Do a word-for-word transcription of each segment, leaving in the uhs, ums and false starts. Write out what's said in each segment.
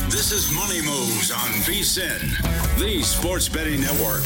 This is Money Moves on V S I N, the Sports Betting Network.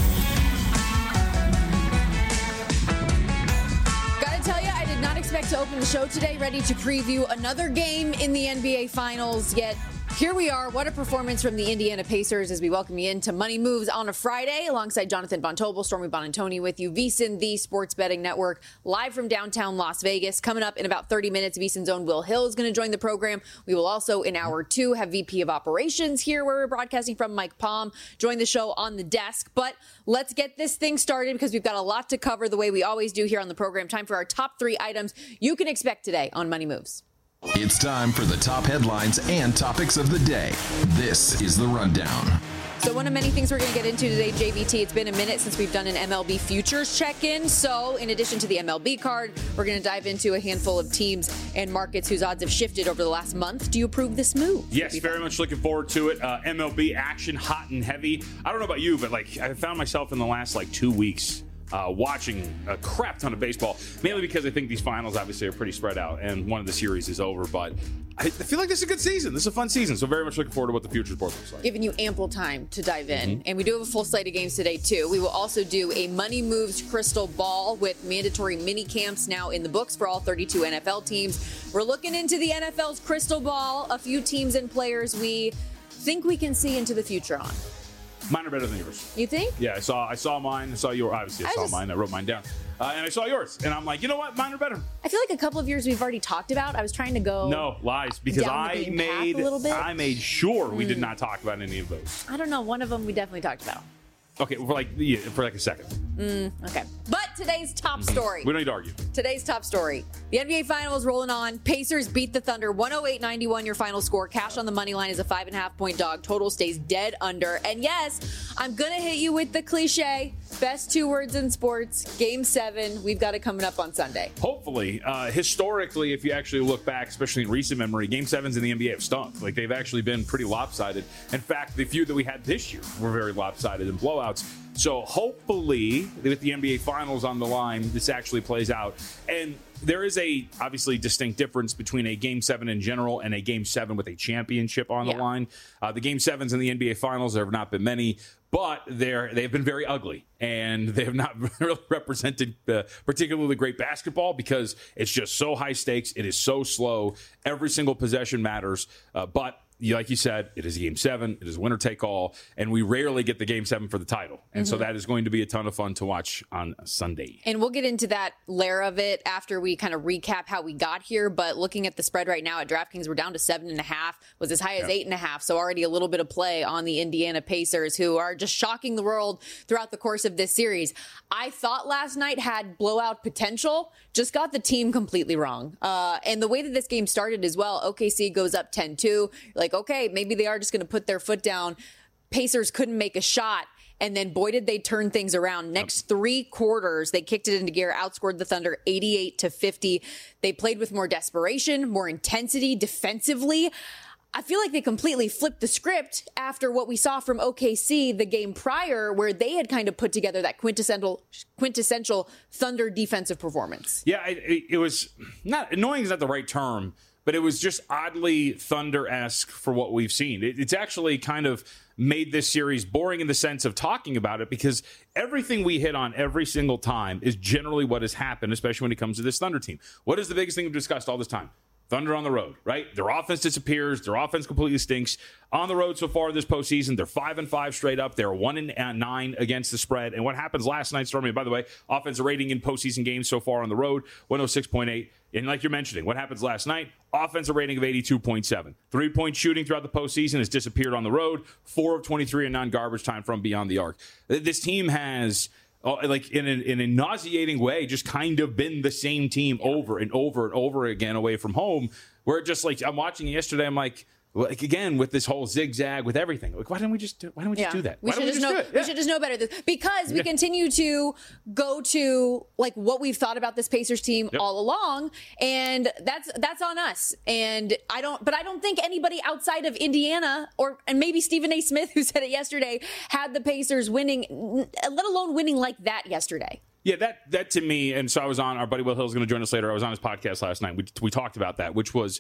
Gotta tell you, I did not expect to open the show today ready to preview another game in the N B A Finals, yet here we are. What a performance from the Indiana Pacers as we welcome you into Money Moves on a Friday alongside Jonathan Von Tobel, Stormy Bonantoni with you. V S I N, the Sports Betting Network, live from downtown Las Vegas. Coming up in about thirty minutes, V S I N's own Will Hill is going to join the program. We will also, in hour two, have V P of Operations here where we're broadcasting from, Mike Palm, join the show on the desk. But let's get this thing started because we've got a lot to cover the way we always do here on the program. Time for our top three items you can expect today on Money Moves. It's time for the top headlines and topics of the day. This is The Rundown. So one of many things we're going to get into today, J V T, it's been a minute since we've done an M L B futures check-in. So in addition to the M L B card, we're going to dive into a handful of teams and markets whose odds have shifted over the last month. Do you approve this move? Yes, very much looking forward to it. Uh, M L B action, hot and heavy. I don't know about you, but like I found myself in the last like two weeks Uh, watching a crap ton of baseball, mainly because I think these finals obviously are pretty spread out and one of the series is over, but I feel like this is a good season. This is a fun season, so very much looking forward to what the future board looks like. Giving you ample time to dive in. Mm-hmm. And we do have a full slate of games today, too. We will also do a Money Moves crystal ball with mandatory mini camps now in the books for all thirty-two N F L teams. We're looking into the N F L's crystal ball, a few teams and players we think we can see into the future on. Mine are better than yours. You think? Yeah, I saw I saw mine. I saw yours. Obviously, I, I saw just, mine. I wrote mine down. Uh, and I saw yours. And I'm like, you know what? Mine are better. I feel like a couple of years we've already talked about. I was trying to go. No, lies. Because I made, a little bit. I made sure we mm. did not talk about any of those. I don't know. One of them we definitely talked about. Okay, for like yeah, for like a second. Mm, okay. But today's top story. We don't need to argue. Today's top story. The N B A Finals rolling on. Pacers beat the Thunder one oh eight ninety-one, your final score. Cash on the money line is a five and a half point dog. Total stays dead under. And yes, I'm going to hit you with the cliche. Best two words in sports. Game seven. We've got it coming up on Sunday. Hopefully. Uh, historically, if you actually look back, especially in recent memory, game sevens in the N B A have stunk. Like, they've actually been pretty lopsided. In fact, the few that we had this year were very lopsided and blowouts. So hopefully, with the N B A Finals on the line, this actually plays out. And there is a obviously distinct difference between a Game seven in general and a Game seven with a championship on yeah. the line. Uh, the Game sevens in the N B A Finals, there have not been many, but they're, they've been very ugly. And they have not really represented uh, particularly great basketball because it's just so high stakes. It is so slow. Every single possession matters. Uh, but like you said, it is a game seven. It is winner take all. And we rarely get the game seven for the title. And mm-hmm. so that is going to be a ton of fun to watch on Sunday. And we'll get into that layer of it after we kind of recap how we got here. But looking at the spread right now at DraftKings, we're down to seven and a half, was as high as yeah. eight and a half. So already a little bit of play on the Indiana Pacers, who are just shocking the world throughout the course of this series. I thought last night had blowout potential, just got the team completely wrong. Uh, and the way that this game started as well, O K C goes up ten two. Like, okay, maybe they are just going to put their foot down. Pacers couldn't make a shot. And then, boy, did they turn things around. Next three quarters, they kicked it into gear, outscored the Thunder eighty-eight to fifty. They played with more desperation, more intensity defensively. I feel like they completely flipped the script after what we saw from O K C the game prior, where they had kind of put together that quintessential quintessential Thunder defensive performance. Yeah, it, it was not annoying is not the right term, but it was just oddly Thunder-esque for what we've seen. It, it's actually kind of made this series boring in the sense of talking about it because everything we hit on every single time is generally what has happened, especially when it comes to this Thunder team. What is the biggest thing we've discussed all this time? Thunder on the road, right? Their offense disappears. Their offense completely stinks. On the road so far this postseason, they're five and five straight up. They're one and nine against the spread. And what happens last night, Stormy, by the way, offensive rating in postseason games so far on the road, one oh six point eight. And like you're mentioning, what happens last night? Offensive rating of eighty-two point seven. Three-point shooting throughout the postseason has disappeared on the road. Four of twenty-three in non-garbage time from beyond the arc. This team has, oh, like in, a, in a nauseating way, just kind of been the same team over and over and over again away from home. Where just like I'm watching it yesterday, I'm like, like again with this whole zigzag with everything. Like, why didn't we just do, why don't we just yeah. do that? We why should don't just we just know. do it? Yeah. We should just know better this, because we yeah. continue to go to like what we've thought about this Pacers team yep. all along, and that's that's on us. And I don't, but I don't think anybody outside of Indiana or and maybe Stephen A. Smith, who said it yesterday, had the Pacers winning, let alone winning like that yesterday. Yeah, that that to me, and so I was on, our buddy Will Hill is going to join us later. I was on his podcast last night. We we talked about that, which was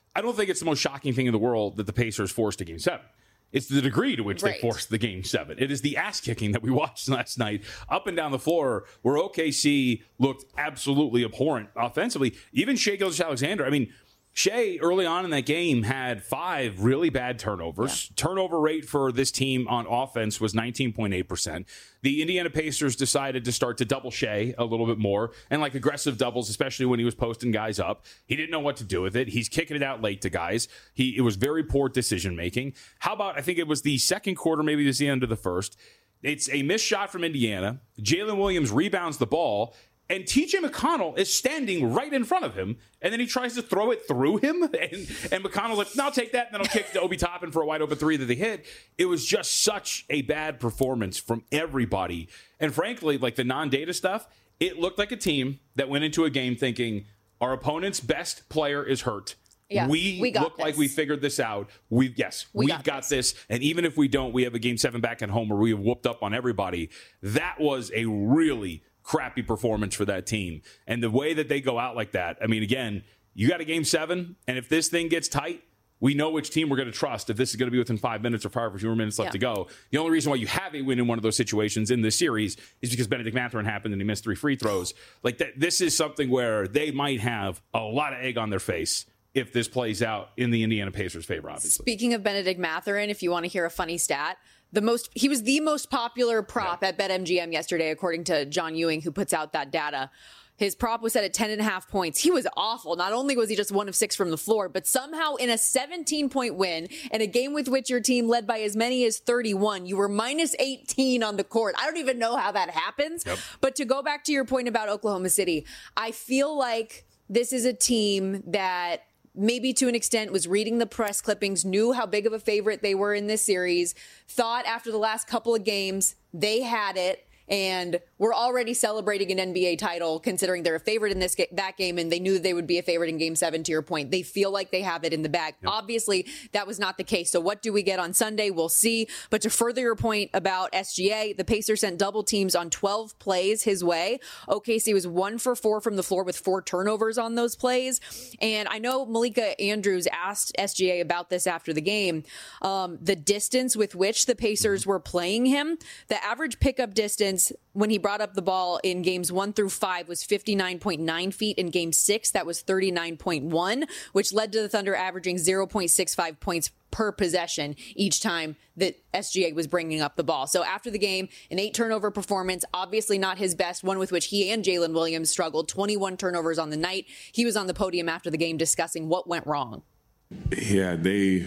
I don't think it's the most shocking thing in the world that the Pacers forced a game seven. It's the degree to which right. they forced the game seven. It is the ass kicking that we watched last night up and down the floor where O K C looked absolutely abhorrent offensively. Even Shai Gilgeous-Alexander, I mean, Shai early on in that game had five really bad turnovers. Yeah. Turnover rate for this team on offense was nineteen point eight percent. The Indiana Pacers decided to start to double Shai a little bit more and like aggressive doubles, especially when he was posting guys up. He didn't know what to do with it. He's kicking it out late to guys. He It was very poor decision making. How about, I think it was the second quarter, maybe it was the end of the first. It's a missed shot from Indiana. Jalen Williams rebounds the ball. And T J McConnell is standing right in front of him, and then he tries to throw it through him, and, and McConnell's like, no, I'll take that, and then I'll kick to Obi Toppin for a wide open three that they hit. It was just such a bad performance from everybody. And frankly, like the non-data stuff, it looked like a team that went into a game thinking, our opponent's best player is hurt. Yeah, we, we look this. like we figured this out. We yes, we we've got, got this. this. And even if we don't, we have a game seven back at home where we have whooped up on everybody. That was a really crappy performance for that team. And the way that they go out like that, I mean, again, you got a game seven, and if this thing gets tight, we know which team we're going to trust if this is going to be within five minutes or five or fewer minutes left yeah. to go. The only reason why you have a win in one of those situations in this series is because Benedict Mathurin happened and he missed three free throws. Like that, this is something where they might have a lot of egg on their face if this plays out in the Indiana Pacers' favor, obviously. Speaking of Benedict Mathurin, if you want to hear a funny stat, the most he was the most popular prop yeah. at BetMGM yesterday, according to John Ewing, who puts out that data. His prop was set at ten and a half points. He was awful. Not only was he just one of six from the floor, but somehow in a seventeen-point win and a game with which your team led by as many as thirty-one, you were minus eighteen on the court. I don't even know how that happens. Yep. But to go back to your point about Oklahoma City, I feel like this is a team that maybe to an extent was reading the press clippings, knew how big of a favorite they were in this series, thought after the last couple of games they had it, and we're already celebrating an N B A title considering they're a favorite in this ga- that game, and they knew they would be a favorite in game seven, to your point. They feel like they have it in the bag. Yep. Obviously, that was not the case. So what do we get on Sunday? We'll see. But to further your point about S G A, the Pacers sent double teams on twelve plays his way. O K C was one for four from the floor with four turnovers on those plays. And I know Malika Andrews asked S G A about this after the game. Um, the distance with which the Pacers were playing him, the average pickup distance when he brought up the ball in games one through five was fifty-nine point nine feet. In game six, that was thirty-nine point one, which led to the Thunder averaging zero point six five points per possession each time that S G A was bringing up the ball. So after the game, an eight turnover performance, obviously not his best, one with which he and Jalen Williams struggled, twenty-one turnovers on the night. He was on the podium after the game discussing what went wrong. Yeah, they,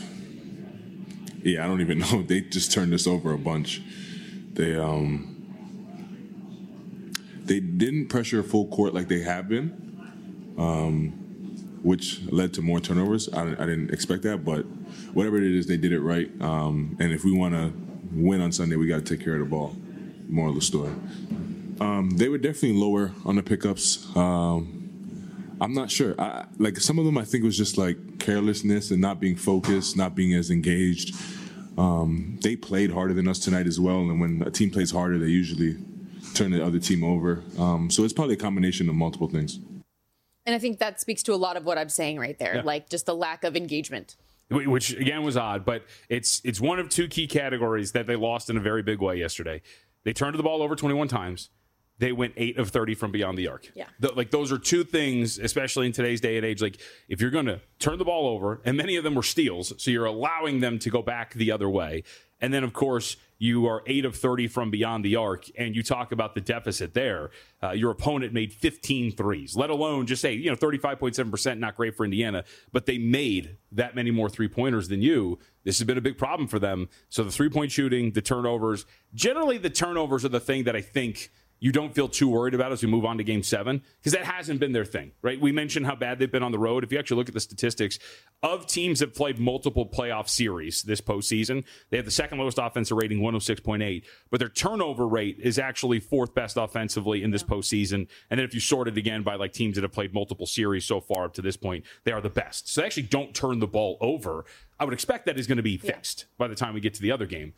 yeah, I don't even know. They just turned us over a bunch. They, um, They didn't pressure full court like they have been, um, which led to more turnovers. I, I didn't expect that, but whatever it is, they did it right. Um, and if we want to win on Sunday, we got to take care of the ball. Moral of the story. Um, they were definitely lower on the pickups. Um, I'm not sure. I, like some of them, I think was just like carelessness and not being focused, not being as engaged. Um, they played harder than us tonight as well, and when a team plays harder, they usually turn the other team over. Um, so it's probably a combination of multiple things. And I think that speaks to a lot of what I'm saying right there, yeah. like just the lack of engagement. Which, again, was odd, but it's it's one of two key categories that they lost in a very big way yesterday. They turned the ball over twenty-one times. They went eight of thirty from beyond the arc. Yeah. The, like, those are two things, especially in today's day and age. Like, if you're going to turn the ball over, and many of them were steals, so you're allowing them to go back the other way. And then, of course, you are eight of thirty from beyond the arc, and you talk about the deficit there. Uh, your opponent made fifteen threes, let alone just say, you know, thirty-five point seven percent, not great for Indiana, but they made that many more three-pointers than you. This has been a big problem for them. So the three-point shooting, the turnovers, generally the turnovers are the thing that I think you don't feel too worried about as we move on to game seven, because that hasn't been their thing, right? We mentioned how bad they've been on the road. If you actually look at the statistics of teams that played multiple playoff series this postseason, they have the second lowest offensive rating, one oh six point eight, but their turnover rate is actually fourth best offensively in this postseason. And then if you sort it again by like teams that have played multiple series so far up to this point, they are the best. So they actually don't turn the ball over. I would expect that is going to be fixed yeah. by the time we get to the other game.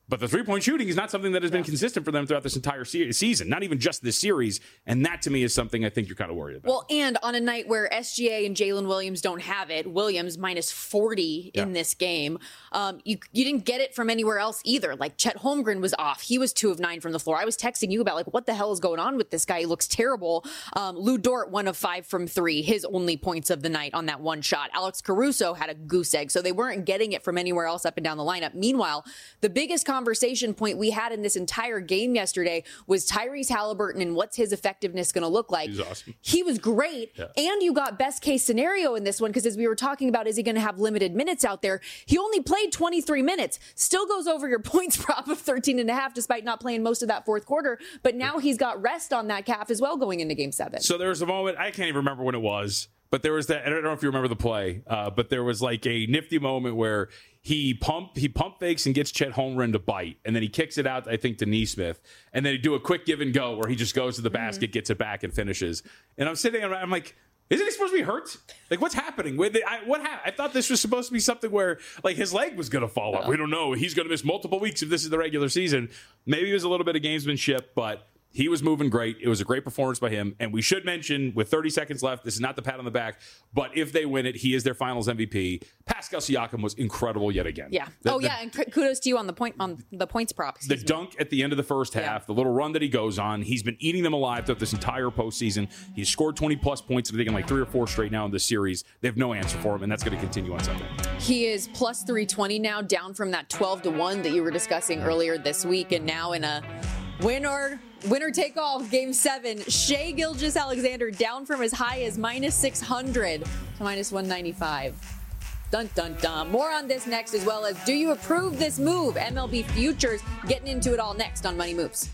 But the three-point shooting is not something that has been consistent for them throughout this entire se- season, not even just this series. And that, to me, is something I think you're kind of worried about. Well, and on a night where S G A and Jalen Williams don't have it, Williams minus forty in yeah. this game, um, you you didn't get it from anywhere else either. Like, Chet Holmgren was off. He was two of nine from the floor. I was texting you about, like, what the hell is going on with this guy? He looks terrible. Um, Lou Dort, one of five from three, his only points of the night on that one shot. Alex Caruso had a goose egg, so they weren't getting it from anywhere else up and down the lineup. Meanwhile, the biggest conversation point we had in this entire game yesterday was Tyrese Halliburton and what's his effectiveness going to look like. He's awesome. He was great. Yeah. And you got best case scenario in this one, because as we were talking about, is he going to have limited minutes out there? He only played twenty-three minutes. Still goes over your points prop of thirteen and a half, despite not playing most of that fourth quarter. But now he's got rest on that calf as well going into game seven. So there was a moment, I can't even remember when it was, but there was that, I don't know if you remember the play, uh, but there was like a nifty moment where he pump he pump fakes and gets Chet Holmgren to bite, and then he kicks it out, I think, to Nesmith, and then he do a quick give and go where he just goes to the basket, mm-hmm. gets it back, and finishes. And I'm sitting around, I'm like, isn't he supposed to be hurt? Like, what's happening? With I, what ha- I thought this was supposed to be something where, like, his leg was going to fall off. We don't know. He's going to miss multiple weeks if this is the regular season. Maybe it was a little bit of gamesmanship, but he was moving great. It was a great performance by him. And we should mention, with thirty seconds left, this is not the pat on the back, but if they win it, he is their finals M V P. Pascal Siakam was incredible yet again. Yeah. The, oh, the, yeah. And kudos to you on the point on the points prop. The dunk at the end of the first half, yeah. the little run that he goes on, he's been eating them alive throughout this entire postseason. He's scored twenty-plus points, I think, in like three or four straight now in this series. They have no answer for him, and that's going to continue on Sunday. He is plus three twenty now, down from that twelve to one that you were discussing earlier this week, and now in a winner winner take all game seven. Shai Gilgeous-Alexander down from as high as minus six hundred to minus one ninety-five. Dun dun dun. More on this next, as well as, do you approve this move? M L B futures, getting into it all next on Money Moves.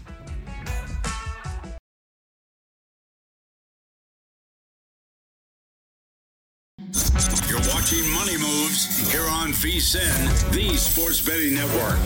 You're watching Money Moves here on V S I N, the Sports Betting Network.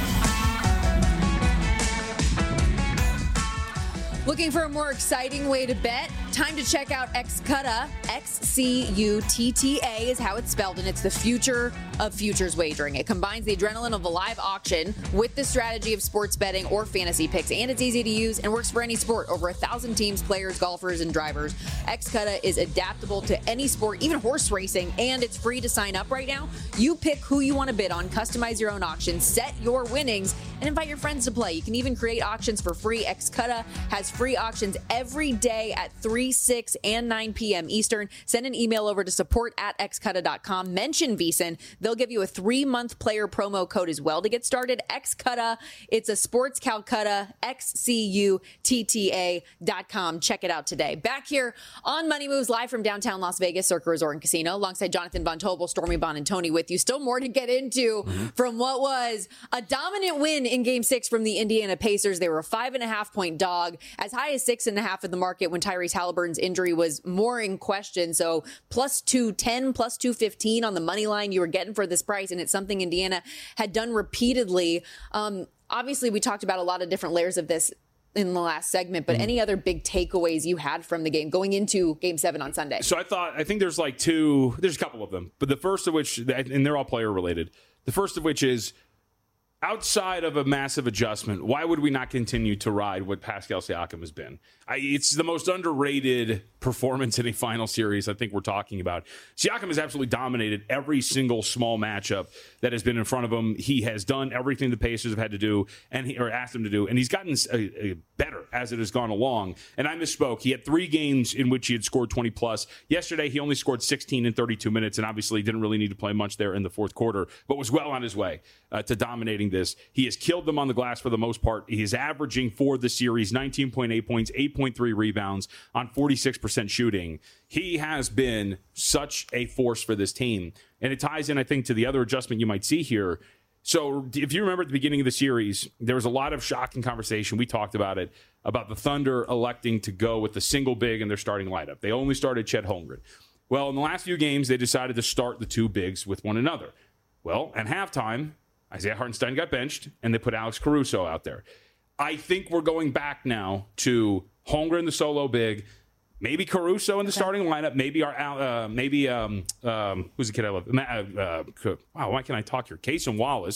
Looking for a more exciting way to bet? Time to check out Xcutta. X C U T T A is how it's spelled, and it's the future of futures wagering. It combines the adrenaline of a live auction with the strategy of sports betting or fantasy picks, and it's easy to use and works for any sport. Over a thousand teams, players, golfers, and drivers. Xcutta is adaptable to any sport, even horse racing, and it's free to sign up right now. You pick who you want to bid on, customize your own auction, set your winnings, and invite your friends to play. You can even create auctions for free. Xcutta has free auctions every day at three, six, and nine p.m. Eastern. Send an email over to support at xcutta dot com. Mention V S I N. They'll give you a three-month player promo code as well to get started. Xcutta. It's a sports Calcutta. X C U T T A dot com. Check it out today. Back here on Money Moves, live from downtown Las Vegas, Circa Resort and Casino, alongside Jonathan Von Tobel, Stormy Bond, and Tony with you. Still more to get into mm-hmm. from what was a dominant win in Game Six from the Indiana Pacers. They were a five and a half point dog, as high as six and a half in the market when Tyrese Halliburton's injury was more in question. So plus two ten, plus two fifteen on the money line you were getting for this price, and it's something Indiana had done repeatedly. Um, obviously, we talked about a lot of different layers of this in the last segment, but mm-hmm. any other big takeaways you had from the game going into Game Seven on Sunday? So I thought, I think there's like two, there's a couple of them, but the first of which, and they're all player related. The first of which is, outside of a massive adjustment, why would we not continue to ride what Pascal Siakam has been? I, it's the most underrated performance in a final series I think we're talking about. Siakam has absolutely dominated every single small matchup that has been in front of him. He has done everything the Pacers have had to do, and he, or asked him to do, and he's gotten a, a better as it has gone along. And I misspoke. He had three games in which he had scored twenty plus. Yesterday, he only scored sixteen in thirty-two minutes, and obviously didn't really need to play much there in the fourth quarter, but was well on his way uh, to dominating this. He has killed them on the glass for the most part. He is averaging for the series nineteen point eight points, eight point three rebounds on forty-six percent shooting. He has been such a force for this team. And it ties in, I think, to the other adjustment you might see here. So if you remember at the beginning of the series, there was a lot of shocking conversation. We talked about it, about the Thunder electing to go with the single big in their starting lineup. They only started Chet Holmgren. Well, in the last few games, they decided to start the two bigs with one another. Well, at halftime, Isaiah Hartenstein got benched, and they put Alex Caruso out there. I think we're going back now to Holmgren, the solo big, maybe Caruso in the okay. starting lineup, maybe our uh, maybe um, um, who's the kid I love? Uh, uh, wow, why can't I talk here? Cason Wallace,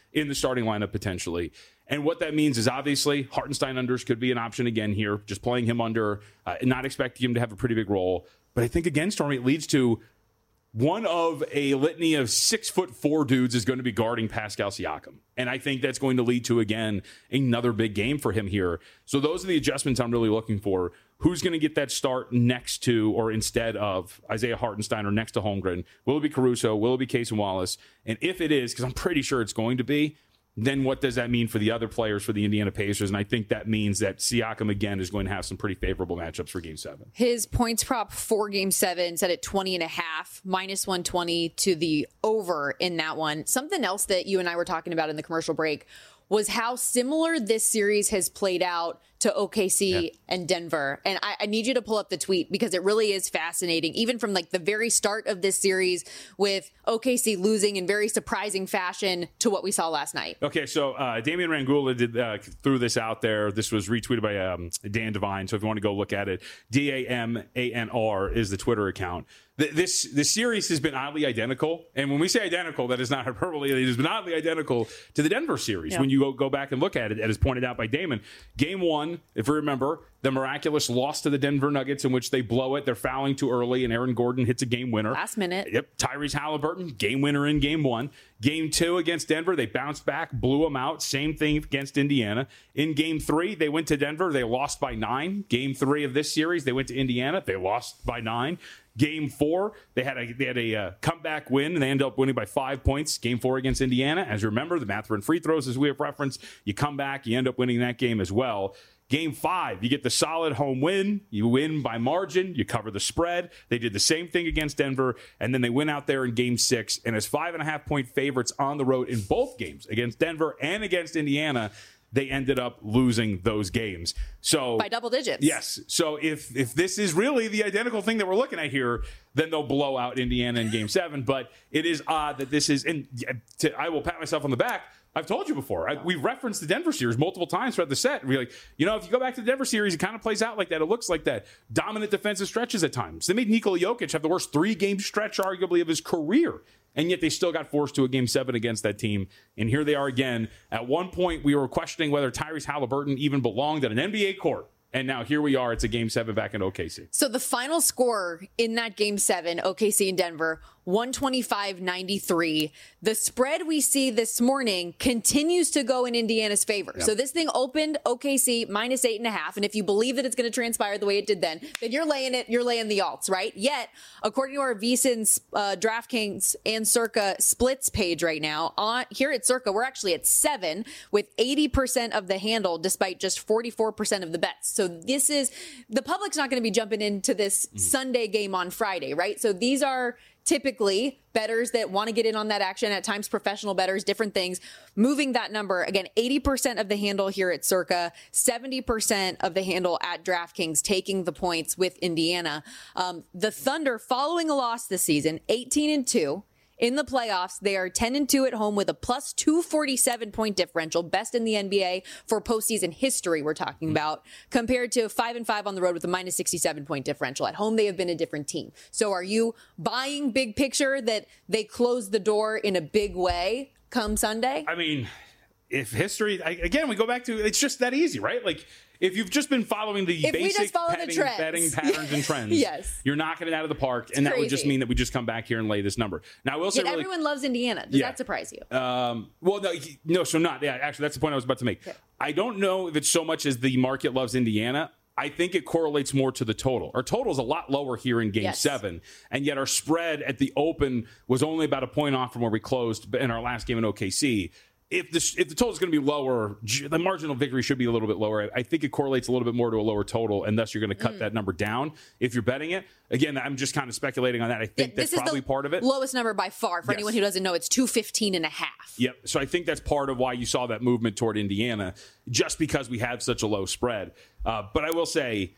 in the starting lineup potentially. And what that means is obviously Hartenstein unders could be an option again here, just playing him under, uh, not expecting him to have a pretty big role. But I think, again, Stormy, it leads to one of a litany of six foot four dudes is going to be guarding Pascal Siakam. And I think that's going to lead to, again, another big game for him here. So those are the adjustments I'm really looking for. Who's going to get that start next to or instead of Isaiah Hartenstein or next to Holmgren? Will it be Caruso? Will it be Cason Wallace? And if it is, because I'm pretty sure it's going to be, then what does that mean for the other players for the Indiana Pacers? And I think that means that Siakam, again, is going to have some pretty favorable matchups for Game seven. His points prop for Game seven set at twenty and a half, minus one twenty to the over in that one. Something else that you and I were talking about in the commercial break was how similar this series has played out to O K C yeah. and Denver. And I, I need you to pull up the tweet because it really is fascinating, even from like the very start of this series with O K C losing in very surprising fashion to what we saw last night. Okay, so uh, Damian Rangula did uh, threw this out there. This was retweeted by um, Dan Devine. So if you want to go look at it, D A M A N R is the Twitter account. This this series has been oddly identical. And when we say identical, that is not hyperbole. It has been oddly identical to the Denver series. Yeah. When you go, go back and look at it, as pointed out by Damon, game one, if you remember, the miraculous loss to the Denver Nuggets in which they blow it. They're fouling too early, and Aaron Gordon hits a game winner. Last minute. Yep. Tyrese Halliburton, game winner in game one. Game two against Denver, they bounced back, blew them out. Same thing against Indiana. In game three, they went to Denver. They lost by nine. Game three of this series, they went to Indiana. They lost by nine. Game four, they had a they had a uh, comeback win, and they ended up winning by five points. Game four against Indiana. As you remember, the math and free throws, as we have referenced, you come back, you end up winning that game as well. Game five, you get the solid home win. You win by margin. You cover the spread. They did the same thing against Denver, and then they went out there in game six, and as five and a half point favorites on the road in both games, against Denver and against Indiana, they ended up losing those games. So by double digits. Yes. So if if this is really the identical thing that we're looking at here, then they'll blow out Indiana in game seven. But it is odd that this is, and to, I will pat myself on the back. I've told you before. I, we've referenced the Denver series multiple times throughout the set. We're like, you know, if you go back to the Denver series, it kind of plays out like that. It looks like that. Dominant defensive stretches at times. They made Nikola Jokic have the worst three-game stretch, arguably, of his career. And yet they still got forced to a game seven against that team. And here they are again. At one point, we were questioning whether Tyrese Halliburton even belonged at an N B A court. And now here we are. It's a game seven back in O K C. So the final score in that game seven, O K C and Denver, one twenty-five ninety-three. The spread we see this morning continues to go in Indiana's favor. Yep. So this thing opened O K C minus eight and a half. And if you believe that it's going to transpire the way it did then, then you're laying it, you're laying the alts, right? Yet, according to our VSiN, uh, DraftKings and Circa splits page right now, on here at Circa, we're actually at seven with eighty percent of the handle despite just forty-four percent of the bets. So this is, the public's not going to be jumping into this mm-hmm. Sunday game on Friday, right? So these are typically bettors that want to get in on that action, at times professional bettors, different things, moving that number. Again, eighty percent of the handle here at Circa, seventy percent of the handle at DraftKings, taking the points with Indiana. Um, the Thunder, following a loss this season, eighteen and two. In the playoffs, they are ten and two at home with a plus two forty-seven point differential, best in the N B A for postseason history we're talking about, compared to five and five on the road with a minus sixty-seven point differential. At home, they have been a different team. So are you buying big picture that they close the door in a big way come Sunday? I mean, if history, I, again, we go back to, it's just that easy, right? Like, if you've just been following the if basic betting, betting, betting patterns and trends, yes. you're knocking it out of the park, it's and that crazy. would just mean that we just come back here and lay this number. Now, I will say, Yet really, everyone loves Indiana. Does yeah. that surprise you? Um, well, no, no, so not. Yeah, actually, that's the point I was about to make. Okay. I don't know if it's so much as the market loves Indiana. I think it correlates more to the total. Our total is a lot lower here in Game yes. seven, and yet our spread at the open was only about a point off from where we closed in our last game in O K C. If the if the total is going to be lower, the marginal victory should be a little bit lower. I think it correlates a little bit more to a lower total, and thus you're going to cut mm. that number down if you're betting it. Again, I'm just kind of speculating on that. I think yeah, that's probably part of it. Lowest number by far. For yes. anyone who doesn't know, it's two fifteen and a half. Yep. So I think that's part of why you saw that movement toward Indiana, just because we have such a low spread. Uh, but I will say,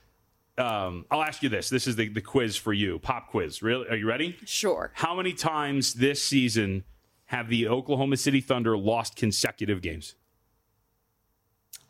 um, I'll ask you this. This is the, the quiz for you. Pop quiz. Really? Are you ready? Sure. How many times this season have the Oklahoma City Thunder lost consecutive games?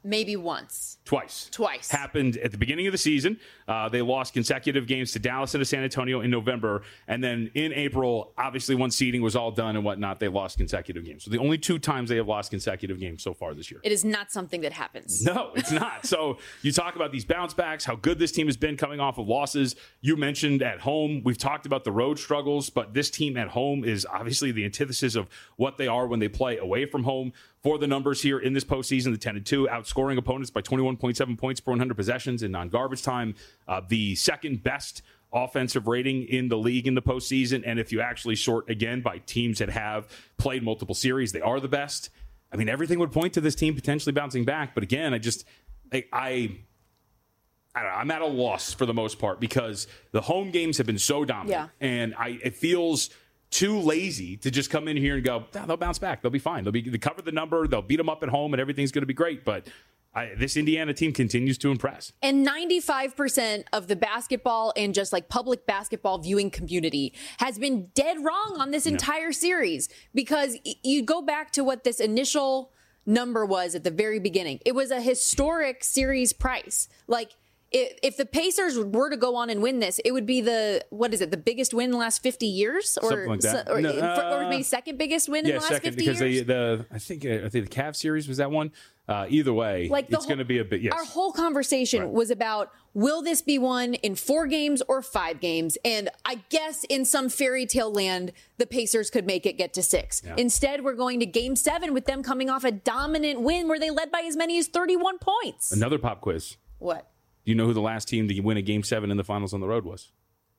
Maybe once. Twice. Twice. Happened at the beginning of the season. Uh, they lost consecutive games to Dallas and to San Antonio in November. And then in April, obviously once seeding was all done and whatnot, they lost consecutive games. So the only two times they have lost consecutive games so far this year. It is not something that happens. No, it's not. So you talk about these bounce backs, how good this team has been coming off of losses. You mentioned at home. We've talked about the road struggles, but this team at home is obviously the antithesis of what they are when they play away from home. For the numbers here in this postseason, the ten and two, outscoring opponents by twenty-one point seven points per one hundred possessions in non-garbage time. Uh, the second best offensive rating in the league in the postseason. And if you actually sort, again, by teams that have played multiple series, they are the best. I mean, everything would point to this team potentially bouncing back. But again, I just, I, I, I don't know, I'm at a loss for the most part because the home games have been so dominant. Yeah. And I, it feels too lazy to just come in here and go, oh, they'll bounce back. They'll be fine. They'll be they cover the number. They'll beat them up at home, and everything's going to be great. But I, this Indiana team continues to impress. And ninety-five percent of the basketball and just like public basketball viewing community has been dead wrong on this entire no. series because y- you go back to what this initial number was at the very beginning. It was a historic series price. Like, if the Pacers were to go on and win this, it would be the, what is it, the biggest win in the last fifty years? Or, Something like that. Or, no, uh, or maybe second biggest win yeah, in the last second, fifty because years? They, the, I think I think the Cavs series was that one. Uh, either way, like it's going to be a bit, yes. Our whole conversation right. was about, will this be won in four games or five games? And I guess in some fairy tale land, the Pacers could make it get to six. Yeah. Instead, we're going to game seven with them coming off a dominant win where they led by as many as thirty-one points. Another pop quiz. What? Do you know who the last team to win a game seven in the finals on the road was?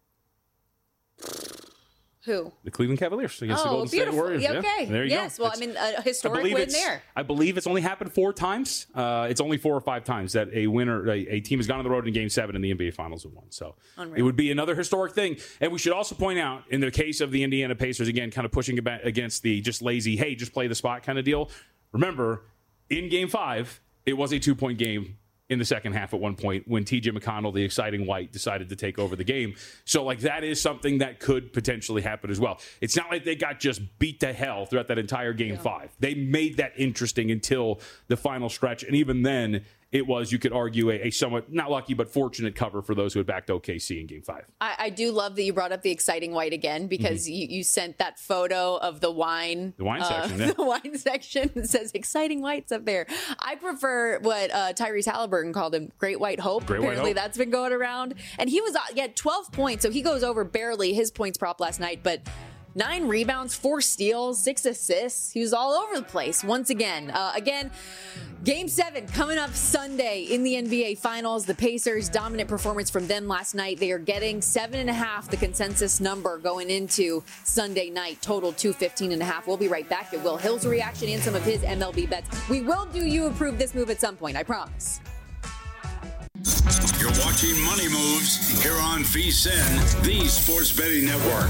Who? The Cleveland Cavaliers against oh, the Golden beautiful. State Warriors. Yeah, okay. Yeah, there you yes, go. well, It's, I mean, a historic win there. I believe it's only happened four times. Uh, it's only four or five times that a winner, a, a team has gone on the road in game seven in the N B A Finals and won. So Unreal. It would be another historic thing. And we should also point out, in the case of the Indiana Pacers, again, kind of pushing against the just lazy, hey, just play the spot kind of deal. Remember, in game five, it was a two-point game in the second half at one point when T J McConnell, the exciting white, decided to take over the game. So, like, that is something that could potentially happen as well. It's not like they got just beat to hell throughout that entire game yeah. five. They made that interesting until the final stretch. And even then, it was, you could argue, a, a somewhat, not lucky, but fortunate cover for those who had backed O K C in game five. I, I do love that you brought up the exciting white again because mm-hmm. you, you sent that photo of the wine. The wine uh, section. Yeah. The wine section that says exciting whites up there. I prefer what uh, Tyrese Halliburton called him, Great White Hope. Great Apparently White Hope. That's been going around. And he was, he had twelve points, so he goes over barely his points prop last night, but nine rebounds, four steals, six assists. He was all over the place once again. Uh, again, game seven coming up Sunday in the N B A Finals. The Pacers, dominant performance from them last night. They are getting seven and a half, the consensus number going into Sunday night. Total two fifteen and a half. We'll be right back at Will Hill's reaction and some of his M L B bets. We will do you approve this move at some point, I promise. You're watching Money Moves here on VSiN, the Sports Betting Network.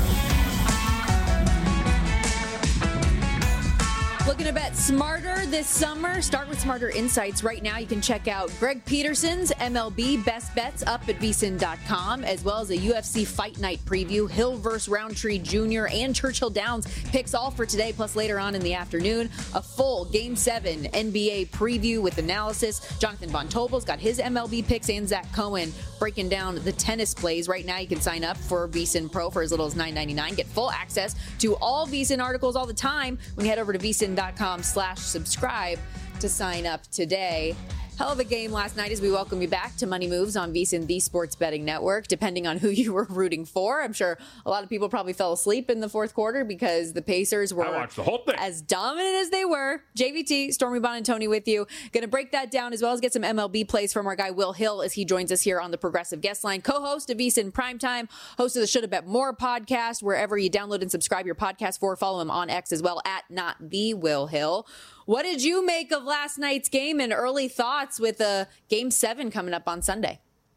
Looking to bet smarter this summer? Start with Smarter Insights. Right now, you can check out Greg Peterson's M L B Best Bets up at V S I N dot com, as well as a U F C Fight Night preview, Hill versus Roundtree Junior and Churchill Downs picks all for today, plus later on in the afternoon, a full Game seven N B A preview with analysis. Jonathan Von Tobel's got his M L B picks, and Zach Cohen breaking down the tennis plays. Right now, you can sign up for V S I N Pro for as little as nine ninety-nine. Get full access to all V S I N articles all the time when you head over to V S I N dot com slash subscribe to sign up today. Hell of a game last night as we welcome you back to Money Moves on VSiN, the Sports Betting Network. Depending on who you were rooting for, I'm sure a lot of people probably fell asleep in the fourth quarter because the Pacers were I watched the whole thing. As dominant as they were. J V T, Stormy Bonantoni with you. Going to break that down as well as get some M L B plays from our guy Will Hill as he joins us here on the Progressive Guest Line. Co-host of VSiN Primetime, host of the Shoulda Bet More podcast, wherever you download and subscribe your podcast for. Follow him on X as well, at Not The Will Hill. What did you make of last night's game and early thoughts with a game seven coming up on Sunday?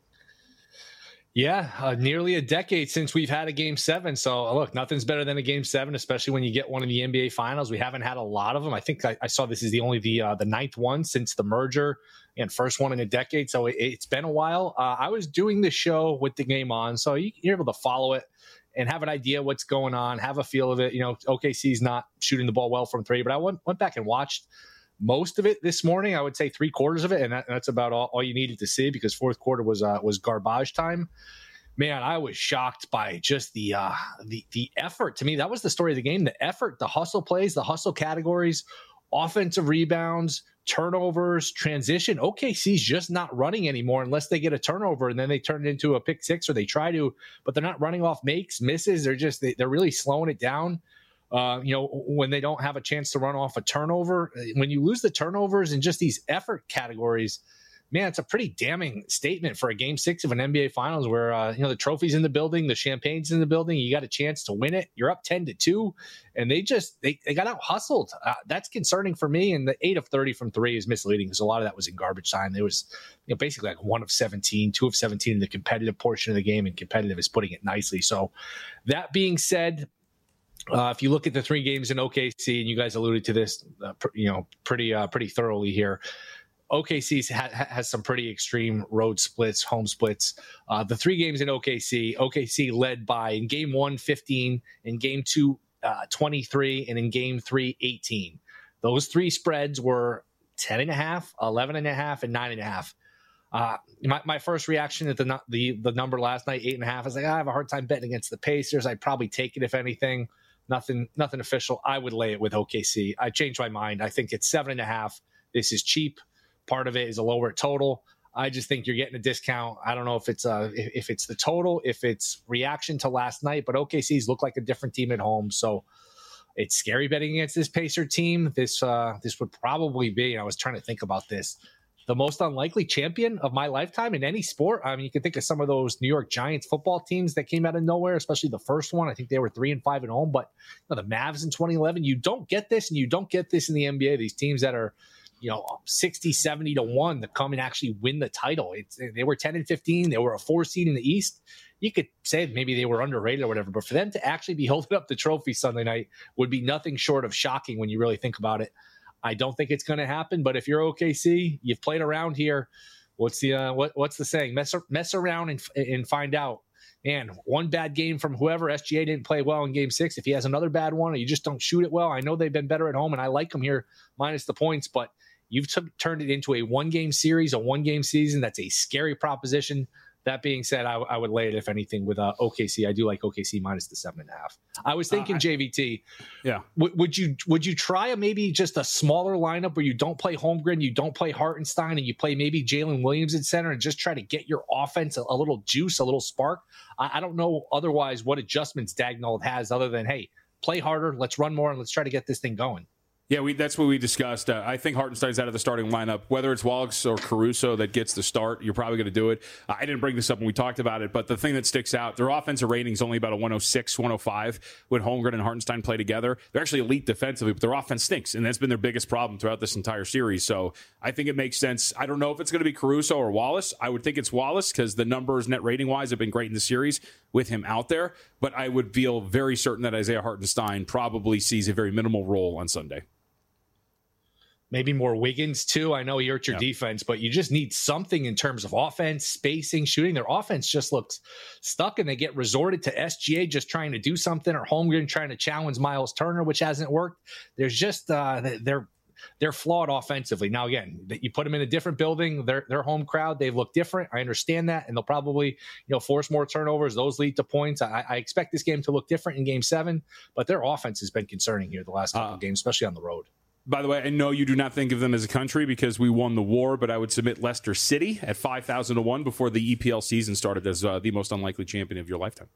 Yeah, uh, nearly a decade since we've had a game seven. So look, nothing's better than a game seven, especially when you get one in the N B A Finals. We haven't had a lot of them. I think I, I saw this is the only the uh, the ninth one since the merger and first one in a decade. So it, it's been a while. Uh, I was doing the show with the game on, so you, you're able to follow it and have an idea what's going on, have a feel of it. You know, O K C's not shooting the ball well from three, but I went, went back and watched most of it this morning. I would say three quarters of it, and that, that's about all, all you needed to see because fourth quarter was uh, was garbage time. Man, I was shocked by just the uh, the the effort. To me, that was the story of the game. The effort, the hustle plays, the hustle categories, offensive rebounds, turnovers, transition. O K C's just not running anymore unless they get a turnover and then they turn it into a pick six or they try to, but they're not running off makes, misses. They're just they, they're really slowing it down. Uh, you know, when they don't have a chance to run off a turnover, when you lose the turnovers in just these effort categories, man, it's a pretty damning statement for a game six of an N B A Finals where, uh, you know, the trophy's in the building, the champagne's in the building. You got a chance to win it. You're up ten to two, and they just they, they got out hustled. Uh, that's concerning for me. And the eight of thirty from three is misleading because a lot of that was in garbage time. There was, you know, basically like one of seventeen, two of seventeen in the competitive portion of the game, and competitive is putting it nicely. So that being said, Uh, if you look at the three games in O K C, and you guys alluded to this, uh, pr- you know, pretty uh, pretty thoroughly here, O K C ha- has some pretty extreme road splits, home splits. Uh, the three games in O K C, O K C led by in game one, fifteen, in game two, uh, twenty-three, and in game three, eighteen. Those three spreads were ten and a half, eleven and a half, and nine and a half. Uh, my, my first reaction at the, the the number last night, eight and a half, I was like, I have a hard time betting against the Pacers. I'd probably take it if anything. Nothing, nothing official. I would lay it with O K C. I changed my mind. I think it's seven and a half. This is cheap. Part of it is a lower total. I just think you're getting a discount. I don't know if it's uh if, if it's the total, if it's reaction to last night, but O K C's look like a different team at home. So it's scary betting against this Pacer team. This uh this would probably be, and I was trying to think about this, the most unlikely champion of my lifetime in any sport. I mean, you can think of some of those New York Giants football teams that came out of nowhere, especially the first one. I think they were three and five at home, but you know, the Mavs in twenty eleven, you don't get this, and you don't get this in the N B A. These teams that are, you know, sixty, seventy to one to come and actually win the title. It's, they were ten and fifteen. They were a four seed in the East. You could say maybe they were underrated or whatever, but for them to actually be holding up the trophy Sunday night would be nothing short of shocking when you really think about it. I don't think it's going to happen, but if you're O K C, you've played around here. What's the uh, what, what's the saying? Mess mess around and and find out. And one bad game from whoever, S G A didn't play well in game six. If he has another bad one or you just don't shoot it well, I know they've been better at home, and I like them here minus the points, but you've t- turned it into a one-game series, a one-game season. That's a scary proposition. That being said, I, I would lay it, if anything, with uh, O K C. I do like O K C minus the seven and a half. I was thinking uh, I, J V T. Yeah. W- would you would you try a maybe just a smaller lineup where you don't play Holmgren, you don't play Hartenstein, and you play maybe Jalen Williams at center and just try to get your offense a, a little juice, a little spark? I, I don't know otherwise what adjustments Dagnall has other than, hey, play harder, let's run more, and let's try to get this thing going. Yeah, we, that's what we discussed. Uh, I think Hartenstein's out of the starting lineup. Whether it's Wallace or Caruso that gets the start, you're probably going to do it. Uh, I didn't bring this up when we talked about it, but the thing that sticks out, their offensive rating is only about a one oh six, one oh five when Holmgren and Hartenstein play together. They're actually elite defensively, but their offense stinks, and that's been their biggest problem throughout this entire series. So I think it makes sense. I don't know if it's going to be Caruso or Wallace. I would think it's Wallace because the numbers net rating-wise have been great in the series with him out there, but I would feel very certain that Isaiah Hartenstein probably sees a very minimal role on Sunday. Maybe more Wiggins, too. I know he hurt your yeah. defense, but you just need something in terms of offense, spacing, shooting. Their offense just looks stuck, and they get resorted to S G A just trying to do something, or Holmgren trying to challenge Miles Turner, which hasn't worked. There's just uh, they're they're flawed offensively. Now, again, you put them in a different building, their their home crowd, they look different. I understand that, and they'll probably you know force more turnovers. Those lead to points. I, I expect this game to look different in Game Seven, but their offense has been concerning here the last couple uh, of games, especially on the road. By the way, I know you do not think of them as a country because we won the war, but I would submit Leicester City at five thousand to one before the E P L season started as uh, the most unlikely champion of your lifetime.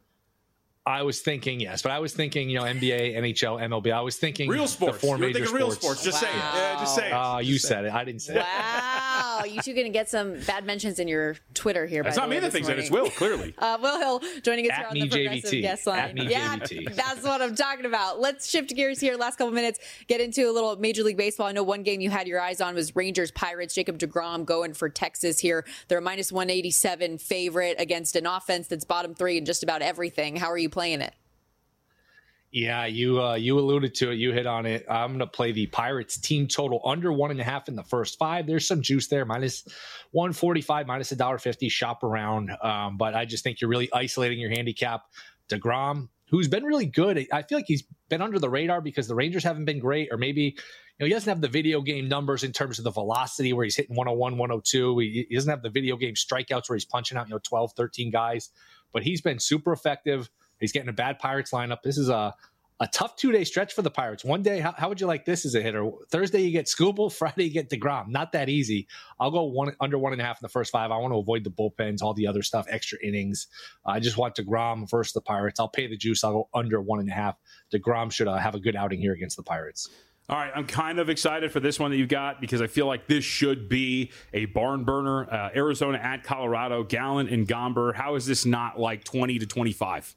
I was thinking, yes, but I was thinking, you know, N B A, N H L, M L B. I was thinking real sports. The four You're major thinking real sports. sports. Just wow. say it. Yeah, just say it. Uh, you just said it. it. I didn't say wow. it. Wow. You two going to get some bad mentions in your Twitter here. It's by not the me way, that thinks morning. that. It's Will, clearly. Uh, Will Hill joining us At here on the me, Progressive J V T. Guest Line. At me, yeah, J V T. That's what I'm talking about. Let's shift gears here. Last couple minutes, get into a little Major League Baseball. I know one game you had your eyes on was Rangers Pirates. Jacob deGrom going for Texas here. They're a minus one eighty-seven favorite against an offense that's bottom three in just about everything. How are you playing it? Yeah, you uh, you alluded to it. You hit on it. I'm going to play the Pirates team total under one and a half in the first five. There's some juice there, minus one forty-five, minus one fifty. Shop around, um, but I just think you're really isolating your handicap. DeGrom, who's been really good. I feel like he's been under the radar because the Rangers haven't been great, or maybe you know, he doesn't have the video game numbers in terms of the velocity where he's hitting one oh one, one oh two. He, he doesn't have the video game strikeouts where he's punching out, you know, twelve, thirteen guys, but he's been super effective. He's getting a bad Pirates lineup. This is a, a tough two-day stretch for the Pirates. One day, how, how would you like this as a hitter? Thursday, you get Skubal. Friday, you get DeGrom. Not that easy. I'll go one under one and a half in the first five. I want to avoid the bullpens, all the other stuff, extra innings. Uh, I just want DeGrom versus the Pirates. I'll pay the juice. I'll go under one and a half. DeGrom should uh, have a good outing here against the Pirates. All right, I'm kind of excited for this one that you've got because I feel like this should be a barn burner. Uh, Arizona at Colorado, Gallen and Gomber. How is this not like twenty to twenty-five?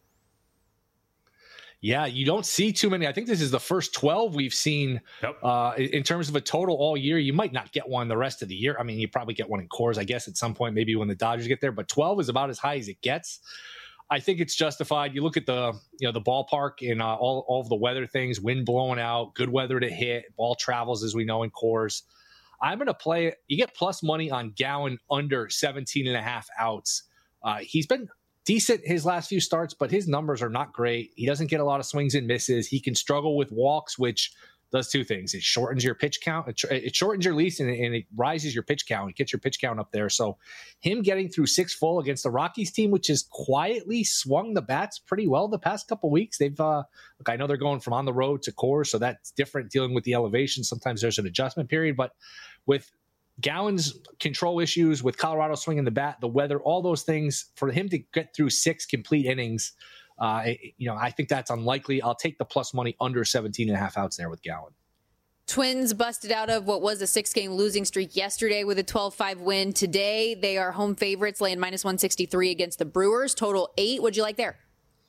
Yeah, you don't see too many. I think this is the first twelve we've seen yep. uh, in terms of a total all year. You might not get one the rest of the year. I mean, you probably get one in Coors, I guess, at some point, maybe when the Dodgers get there. But twelve is about as high as it gets. I think it's justified. You look at the you know the ballpark and uh, all, all of the weather things, wind blowing out, good weather to hit, ball travels, as we know, in Coors. I'm going to play it. You get plus money on Gallen under seventeen and a half outs. Uh, he's been decent his last few starts, but his numbers are not great. He doesn't get a lot of swings and misses. He can struggle with walks, which does two things. It shortens your pitch count. It, it shortens your lease and it, and it rises your pitch count. It gets your pitch count up there. So him getting through six full against the Rockies team, which has quietly swung the bats pretty well the past couple of weeks. They've, uh, look, I know they're going from on the road to Coors, so that's different dealing with the elevation. Sometimes there's an adjustment period, but with Gallen's control issues, with Colorado swinging the bat, the weather, all those things, for him to get through six complete innings, uh, you know, I think that's unlikely. I'll take the plus money under seventeen and a half outs there with Gallen. Twins busted out of what was a six-game losing streak yesterday with a twelve five win. Today, they are home favorites, laying minus one sixty-three against the Brewers. Total eight. What'd you like there?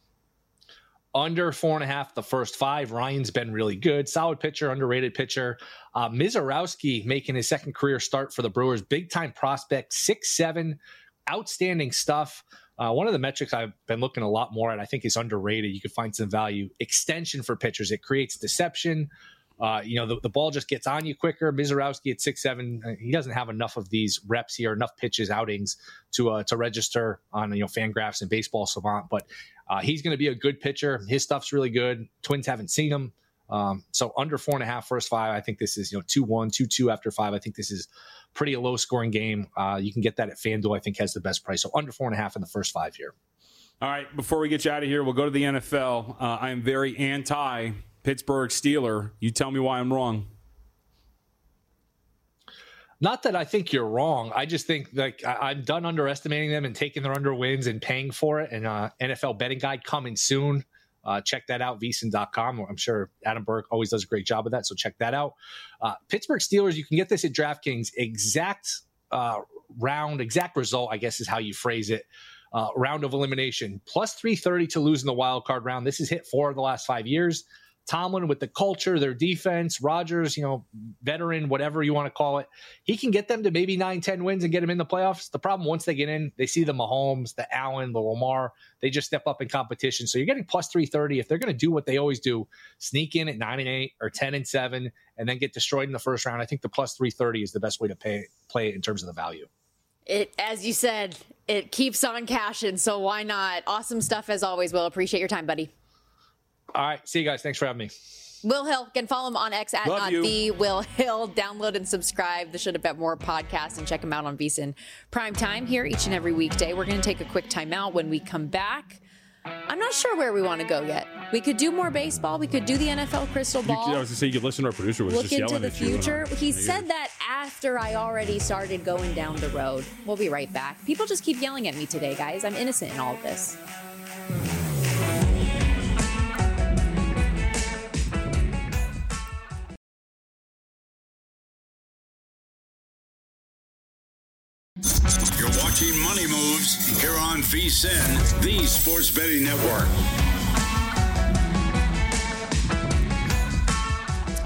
Under four and a half the first five. Ryan's been really good. Solid pitcher, underrated pitcher. Uh, Mizorowski making his second career start for the Brewers. Big-time prospect, six seven, outstanding stuff. Uh, one of the metrics I've been looking a lot more at, I think, is underrated. You can find some value. Extension for pitchers. It creates deception. Uh, you know, the, the ball just gets on you quicker. Mizorowski at six seven, he doesn't have enough of these reps here, enough pitches, outings to uh, to register on, you know, Fangraphs and Baseball Savant. But uh, he's going to be a good pitcher. His stuff's really good. Twins haven't seen him. Um, so under four and a half first five, I think this is, you know, two one, two two after five. I think this is pretty a low scoring game. Uh, you can get that at FanDuel, I think, has the best price. So under four and a half in the first five here. All right, before we get you out of here, we'll go to the N F L. Uh, I am very anti Pittsburgh Steeler. You tell me why I'm wrong. Not that I think you're wrong. I just think like I, I'm done underestimating them and taking their under wins and paying for it. And uh, N F L betting guide coming soon. Uh, check that out, V S I N dot com. I'm sure Adam Burke always does a great job of that, so check that out. Uh, Pittsburgh Steelers, you can get this at DraftKings. Exact uh, round, exact result, I guess is how you phrase it. Uh, round of elimination. Plus three thirty to lose in the wild card round. This has hit four of the last five years. Tomlin with the culture, their defense, Rodgers, you know, veteran, whatever you want to call it. He can get them to maybe nine, ten wins and get them in the playoffs. The problem, once they get in, they see the Mahomes, the Allen, the Lamar. They just step up in competition. So you're getting plus three thirty. If they're going to do what they always do, sneak in at nine and eight or ten and seven, and then get destroyed in the first round, I think the plus three thirty is the best way to pay, play it in terms of the value. It, as you said, it keeps on cashing. So why not? Awesome stuff as always, Will. Appreciate your time, buddy. All right. See you guys. Thanks for having me. Will Hill. Can follow him on X at Love not you. the Will Hill. Download and subscribe the Should Have Bet More podcast and check him out on V S I N Prime Time here each and every weekday. We're going to take a quick timeout. When we come back, I'm not sure where we want to go yet. We could do more baseball. We could do the N F L crystal ball. You, I was going to say, you could listen to our producer was Look just into yelling the at you. future. Uh, he yeah. said that after I already started going down the road. We'll be right back. People just keep yelling at me today, guys. I'm innocent in all of this. You're watching Money Moves here on V S I N, the Sports Betting Network.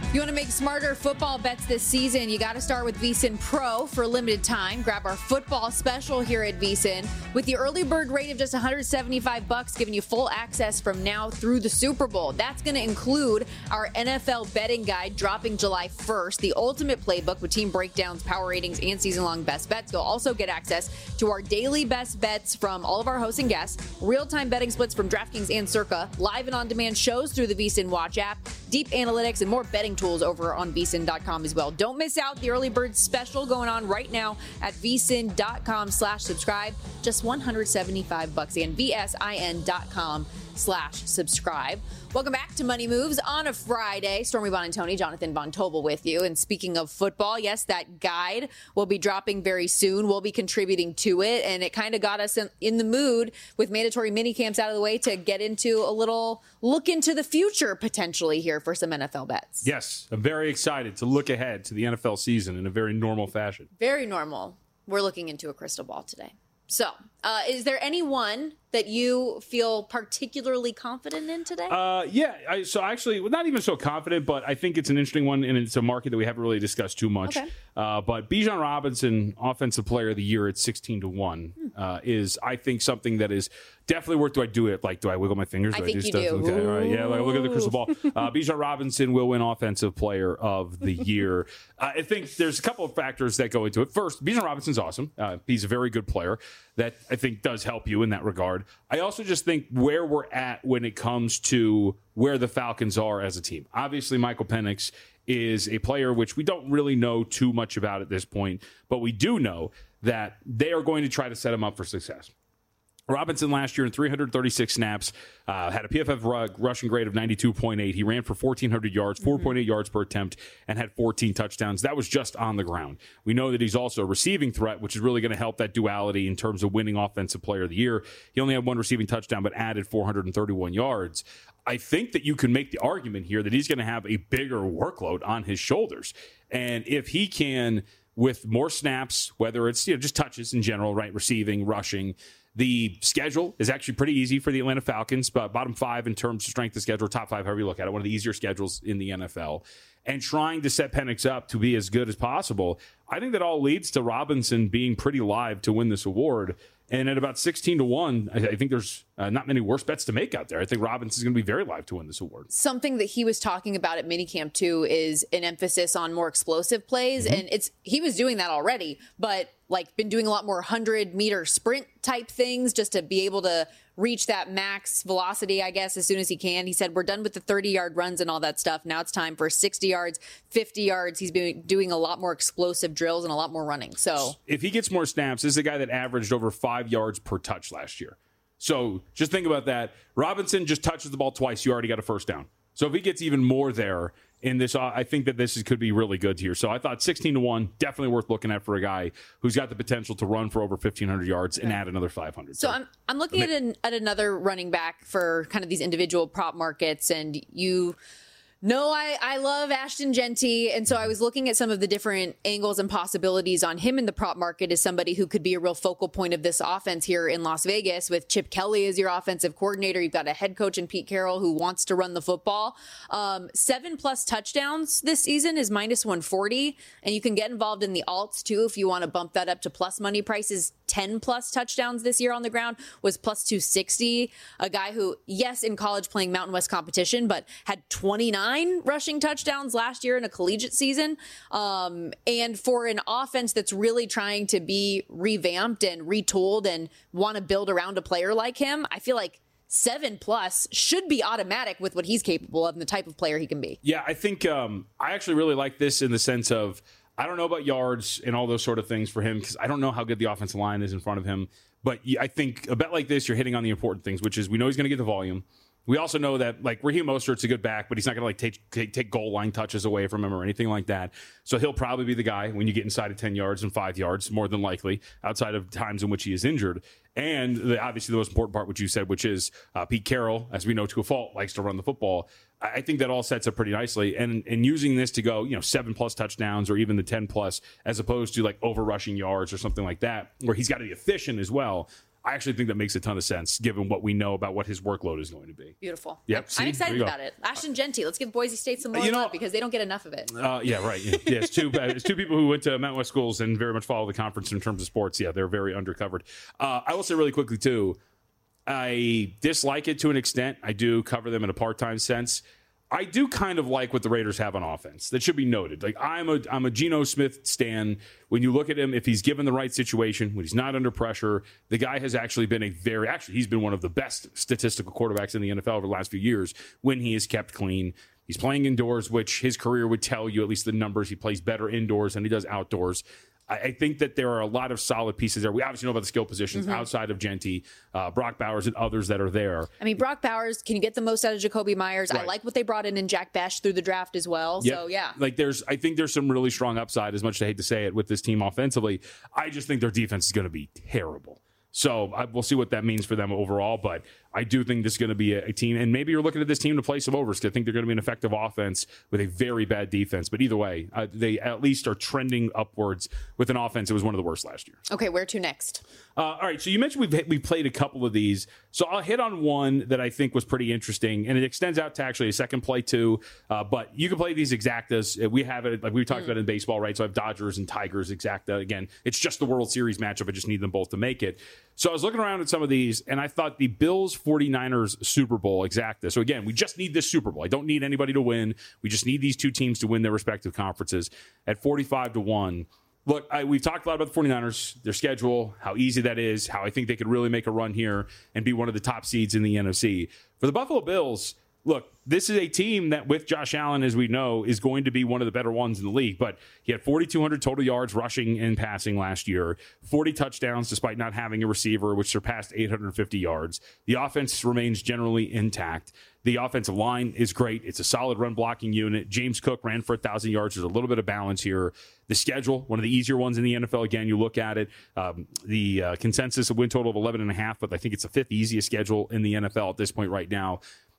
You want to make smarter football bets this season? You got to start with VSiN Pro for a limited time. Grab our football special here at VSiN with the early bird rate of just one hundred seventy-five bucks, giving you full access from now through the Super Bowl. That's going to include our N F L betting guide dropping July first, the ultimate playbook with team breakdowns, power ratings, and season-long best bets. You'll also get access to our daily best bets from all of our hosts and guests, real-time betting splits from DraftKings and Circa, live and on-demand shows through the VSiN Watch app, deep analytics, and more betting tools over on V S I N dot com as well. Don't miss out the early bird special going on right now at V S I N dot com slash subscribe. Just one hundred seventy-five bucks. Again, V S I N dot com slash subscribe. Welcome back to Money Moves on a Friday. Stormy Buonantony, Jonathan Von Tobel with you. And speaking of football, yes, that guide will be dropping very soon. We'll be contributing to it. And it kind of got us in, in the mood with mandatory mini camps out of the way to get into a little look into the future potentially here for some N F L bets. Yes, I'm very excited to look ahead to the N F L season in a very normal fashion. Very normal. We're looking into a crystal ball today. So, uh, is there anyone that you feel particularly confident in today? Uh, yeah, I, so actually, well, not even so confident, but I think it's an interesting one, and it's a market that we haven't really discussed too much. Okay. Uh, but Bijan Robinson, Offensive Player of the Year at sixteen to one, hmm. uh, is, I think, something that is definitely worth. Do I do it? Like, do I wiggle my fingers? I do think I do you stuff? do. Okay, all right, yeah, like, look at the crystal ball. Uh, Bijan Robinson will win Offensive Player of the Year. uh, I think there's a couple of factors that go into it. First, Bijan Robinson's awesome. Uh, he's a very good player. That, I think, does help you in that regard. I also just think where we're at when it comes to where the Falcons are as a team. Obviously, Michael Penix is a player which we don't really know too much about at this point, but we do know that they are going to try to set him up for success. Robinson last year in three hundred thirty-six snaps, uh, had a P F F rushing grade of ninety-two point eight. He ran for fourteen hundred yards, four point eight mm-hmm. yards per attempt, and had fourteen touchdowns. That was just on the ground. We know that he's also a receiving threat, which is really going to help that duality in terms of winning Offensive Player of the Year. He only had one receiving touchdown, but added four hundred thirty-one yards. I think that you can make the argument here that he's going to have a bigger workload on his shoulders. And if he can, with more snaps, whether it's, you know, just touches in general, right, receiving, rushing, the schedule is actually pretty easy for the Atlanta Falcons, but bottom five in terms of strength of schedule, top five, however you look at it, one of the easier schedules in the N F L. And trying to set Penix up to be as good as possible, I think that all leads to Robinson being pretty live to win this award. And at about sixteen to one, I, I think there's uh, not many worse bets to make out there. I think Robinson's going to be very live to win this award. Something that he was talking about at minicamp too is an emphasis on more explosive plays. Mm-hmm. And it's he was doing that already, but like been doing a lot more one hundred meter sprint type things just to be able to reach that max velocity, I guess, as soon as he can. He said, we're done with the thirty yard runs and all that stuff. Now it's time for sixty yards, fifty yards. He's been doing a lot more explosive drills and a lot more running. So if he gets more snaps, this is a guy that averaged over five yards per touch last year. So just think about that. Robinson just touches the ball twice. You already got a first down. So if he gets even more there in this, uh, I think that this is, could be really good here. So I thought sixteen to one, definitely worth looking at for a guy who's got the potential to run for over fifteen hundred yards and add another five hundred. So, so I'm I'm looking at an, at another running back for kind of these individual prop markets, and you know I, I love Ashton Genty, and so I was looking at some of the different angles and possibilities on him in the prop market as somebody who could be a real focal point of this offense here in Las Vegas with Chip Kelly as your offensive coordinator. You've got a head coach in Pete Carroll who wants to run the football. Um, seven plus touchdowns this season is minus one forty, and you can get involved in the alts too if you want to bump that up to plus money prices. ten plus touchdowns this year on the ground was plus two sixty. A guy who, yes, in college playing Mountain West competition, but had twenty-nine rushing touchdowns last year in a collegiate season. Um, and for an offense that's really trying to be revamped and retooled and want to build around a player like him, I feel like seven plus should be automatic with what he's capable of and the type of player he can be. Yeah, I think um, I actually really like this in the sense of, I don't know about yards and all those sort of things for him because I don't know how good the offensive line is in front of him. But I think a bet like this, you're hitting on the important things, which is we know he's going to get the volume. We also know that, like, Raheem Mostert's a good back, but he's not going to, like, take, take take goal line touches away from him or anything like that. So he'll probably be the guy when you get inside of ten yards and five yards, more than likely, outside of times in which he is injured. And the, obviously the most important part, which you said, which is uh, Pete Carroll, as we know to a fault, likes to run the football. I think that all sets up pretty nicely. And and using this to go, you know, seven plus touchdowns or even the ten plus, as opposed to like over rushing yards or something like that, where he's got to be efficient as well. I actually think that makes a ton of sense given what we know about what his workload is going to be. Beautiful. Yep. I'm, See? I'm excited There you go. about it. Ashton Genty, let's give Boise State some more You know- love because they don't get enough of it. Uh, yeah, right. Yeah, yeah, it's two, it's two people who went to Mountain West schools and very much follow the conference in terms of sports. Yeah, they're very undercovered. Uh, I will say really quickly, too, I dislike it to an extent. I do cover them in a part-time sense. I do kind of like what the Raiders have on offense. That should be noted. Like I'm a I'm a Geno Smith stan. When you look at him, if he's given the right situation, when he's not under pressure, the guy has actually been a very actually he's been one of the best statistical quarterbacks in the N F L over the last few years when he is kept clean. He's playing indoors, which his career would tell you, at least the numbers. He plays better indoors than he does outdoors. I think that there are a lot of solid pieces there. We obviously know about the skill positions mm-hmm. outside of Genty, uh, Brock Bowers, and others that are there. I mean, Brock Bowers, can you get the most out of Jacoby Myers? Right. I like what they brought in in Jack Besh through the draft as well. Yep. So, yeah. Like, there's, I think there's some really strong upside, as much as I hate to say it, with this team offensively. I just think their defense is going to be terrible. So I, we'll see what that means for them overall, but I do think this is going to be a, a team, and maybe you're looking at this team to play some overs because I think they're going to be an effective offense with a very bad defense. But either way, uh, they at least are trending upwards with an offense that was one of the worst last year. Okay, where to next? Uh, all right, so you mentioned we've we played a couple of these, so I'll hit on one that I think was pretty interesting, and it extends out to actually a second play too. Uh, but you can play these exactas. We have it like we talked mm. about in baseball, right? So I have Dodgers and Tigers exacta. Again, it's just the World Series matchup. I just need them both to make it. So I was looking around at some of these, and I thought the Bills forty-niners Super Bowl exacta. So again, we just need this Super Bowl. I don't need anybody to win. We just need these two teams to win their respective conferences at forty-five to one. Look, I, we've talked a lot about the forty-niners, their schedule, how easy that is, how I think they could really make a run here and be one of the top seeds in the N F C. For the Buffalo Bills, look, this is a team that with Josh Allen, as we know, is going to be one of the better ones in the league. But he had forty-two hundred total yards rushing and passing last year, forty touchdowns despite not having a receiver, which surpassed eight hundred fifty yards. The offense remains generally intact. The offensive line is great. It's a solid run blocking unit. James Cook ran for one thousand yards. There's a little bit of balance here. The schedule, one of the easier ones in the N F L. Again, you look at it, um, the uh, consensus, a win total of eleven and a half, but I think it's the fifth easiest schedule in the N F L at this point right now.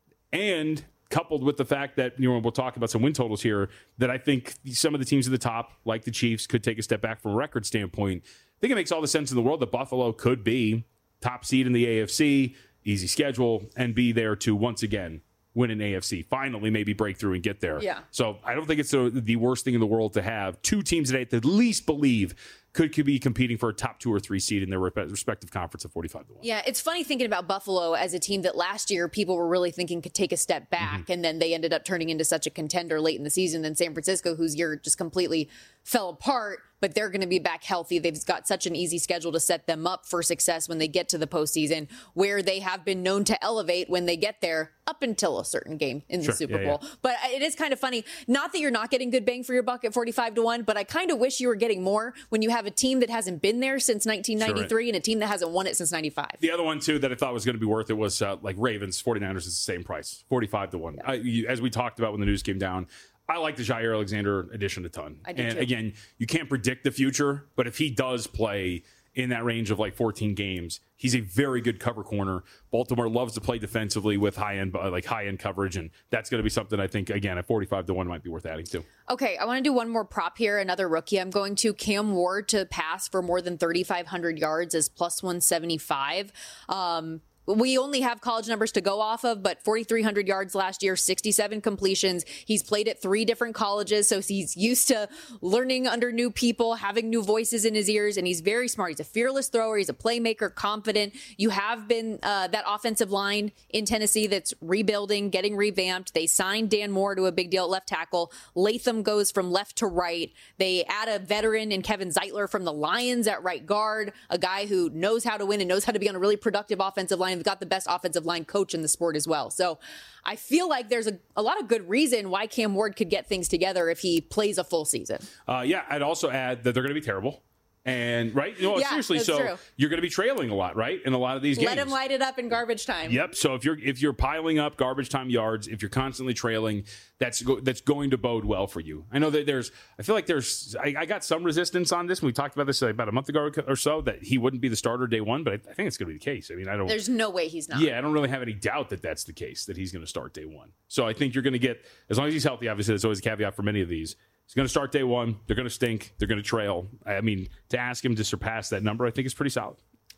And coupled with the fact that, you know, we'll talk about some win totals here, that I think some of the teams at the top, like the Chiefs, could take a step back from a record standpoint. I think it makes all the sense in the world that Buffalo could be top seed in the A F C, easy schedule, and be there to once again win an A F C. Finally, maybe break through and get there. Yeah. So I don't think it's the, the worst thing in the world to have two teams that I at least believe could, could be competing for a top two or three seed in their respective conference of forty-five to one. Yeah, it's funny thinking about Buffalo as a team that last year people were really thinking could take a step back, mm-hmm. and then they ended up turning into such a contender late in the season. Then San Francisco, whose year just completely fell apart, but they're going to be back healthy. They've got such an easy schedule to set them up for success when they get to the postseason, where they have been known to elevate when they get there up until a certain game in sure. the Super yeah, Bowl. Yeah. But it is kind of funny. Not that you're not getting good bang for your buck at forty-five to one, but I kind of wish you were getting more when you have a team that hasn't been there since nineteen ninety-three sure. and a team that hasn't won it since ninety-five. The other one, too, that I thought was going to be worth it was uh, like Ravens, forty-niners is the same price, forty-five to one. Yeah. I, you, as we talked about when the news came down, I like the Jair Alexander addition a ton. I do and too. Again, you can't predict the future, but if he does play in that range of like fourteen games, he's a very good cover corner. Baltimore loves to play defensively with high end, like high end coverage, and that's going to be something I think again at forty-five to one might be worth adding to. Okay, I want to do one more prop here. Another rookie I'm going to, Cam Ward to pass for more than thirty-five hundred yards is plus one seventy-five. Um, We only have college numbers to go off of, but forty-three hundred yards last year, sixty-seven completions. He's played at three different colleges, so he's used to learning under new people, having new voices in his ears, and he's very smart. He's a fearless thrower. He's a playmaker, confident. You have been uh, that offensive line in Tennessee that's rebuilding, getting revamped. They signed Dan Moore to a big deal at left tackle. Latham goes from left to right. They add a veteran in Kevin Zeitler from the Lions at right guard, a guy who knows how to win and knows how to be on a really productive offensive line. They've got the best offensive line coach in the sport as well. So I feel like there's a, a lot of good reason why Cam Ward could get things together if he plays a full season. Uh, yeah, I'd also add that they're going to be terrible. And right, you know, yeah, seriously, so true. You're going to be trailing a lot, right, in a lot of these games. Let him light it up in garbage time. Yep. So if you're if you're piling up garbage time yards, if you're constantly trailing, that's go, that's going to bode well for you. I know that there's, I feel like there's, I, I got some resistance on this. We talked about this about a month ago or so that he wouldn't be the starter day one, but I, I think it's going to be the case. I mean, I don't. There's no way he's not. Yeah, I don't really have any doubt that that's the case, that he's going to start day one. So I think you're going to get, as long as he's healthy. Obviously, there's always a caveat for many of these. He's going to start day one. They're going to stink. They're going to trail. I mean, to ask him to surpass that number, I think is pretty solid.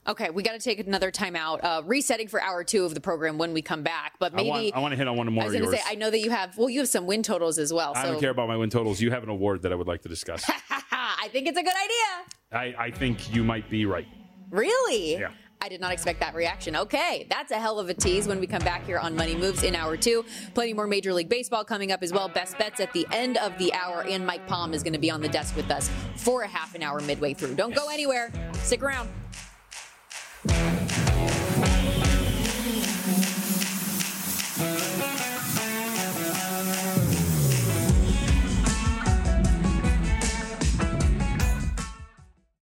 Okay, we got to take another timeout. Uh, resetting for hour two of the program when we come back. But maybe I want, I want to hit on one more I was of going to yours. say, I know that you have, well, you have some win totals as well. I so. don't care about my win totals. You have an award that I would like to discuss. I think it's a good idea. I, I think you might be right. Really? Yeah. I did not expect that reaction. Okay, that's a hell of a tease when we come back here on Money Moves in hour two. Plenty more Major League Baseball coming up as well. Best bets at the end of the hour, and Mike Palm is going to be on the desk with us for a half an hour midway through. Don't go anywhere. Stick around.